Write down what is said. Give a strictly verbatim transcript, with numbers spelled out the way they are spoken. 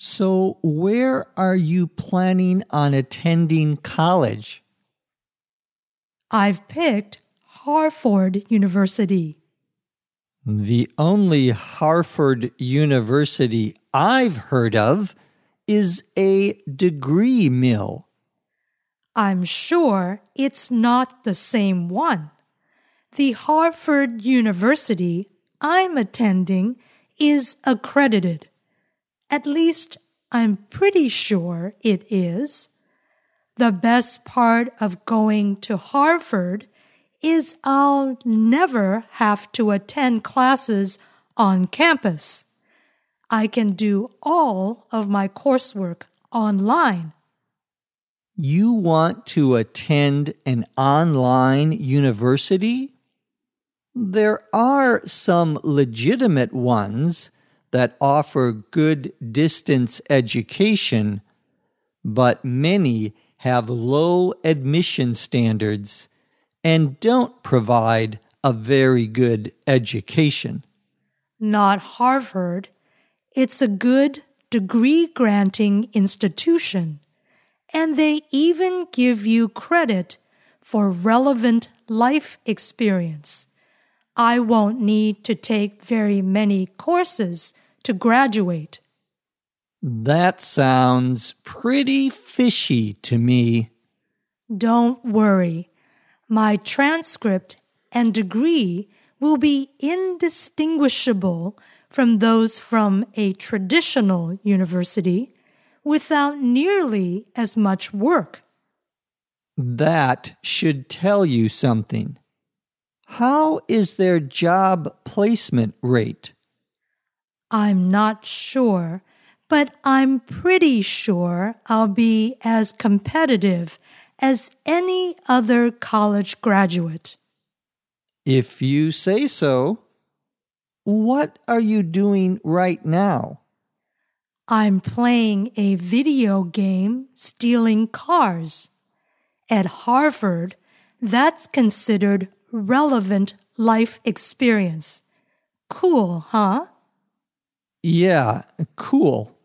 So, where are you planning on attending college? I've picked Harvard University. The only Harvard University I've heard of is a degree mill. I'm sure it's not the same one. The Harvard University I'm attending is accredited. At least I'm pretty sure it is. The best part of going to Harvard is I'll never have to attend classes on campus. I can do all of my coursework online. You want to attend an online university? There are some legitimate ones that offer good distance education, but many have low admission standards and don't provide a very good education. Not Harvard. It's a good degree-granting institution, and they even give you credit for relevant life experience. I won't need to take very many courses to graduate. That sounds pretty fishy to me. Don't worry. My transcript and degree will be indistinguishable from those from a traditional university without nearly as much work. That should tell you something. How is their job placement rate? I'm not sure, but I'm pretty sure I'll be as competitive as any other college graduate. If you say so. What are you doing right now? I'm playing a video game stealing cars. At Harvard, that's considered relevant life experience. Cool, huh? Yeah, cool.